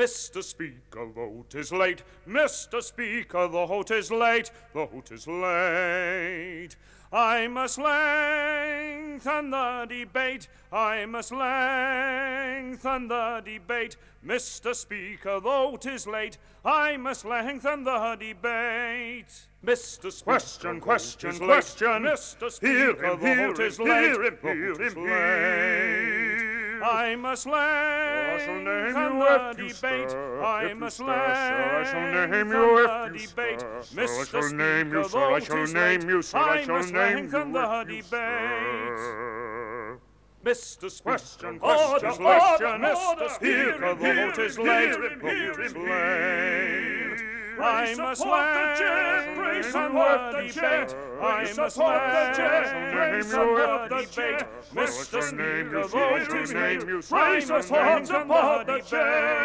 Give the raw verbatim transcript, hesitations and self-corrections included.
Mister Speaker, the vote is late. Mister Speaker, the vote is late. The vote is late. I must lengthen the debate. I must lengthen the debate. Mister Speaker, the vote is late. I must lengthen the debate. Mister Speaker, Question, question, question. Mister Speaker, the vote is late. Hear him, The hear vote is him, late. hear. I must I shall name lengthen you the if you debate. stir, I if you must stir, sir, I shall name lengthen you if the you debate. stir, sir, I Mister shall name you, Speaker, sir, I the shall vote is name late. you, sir, I I shall must name lengthen you the if you debate. stir. Mister Speaker, Question, order, question, order, question. Mister Hear Speaker, him, the hear vote is him, late. hear him, The hear vote is him, late. hear. I Pray must support the chair, lengthen pray the support the debate. chair. I Pray must support the chair, lengthen pray the support the debate. chair. Mister I shall name Speaker, you, the sir, I vote shall is name late. you, sir, I I must shall name lengthen the the chair.